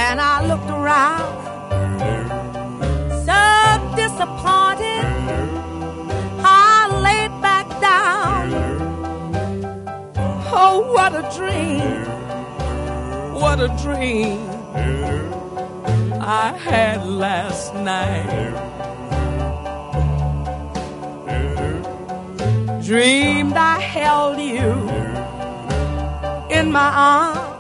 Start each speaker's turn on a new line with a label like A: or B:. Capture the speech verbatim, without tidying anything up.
A: and I looked around, so disappointed. I laid back down. Oh, what a dream, what a dream I had last night. Dreamed I held you in my arms,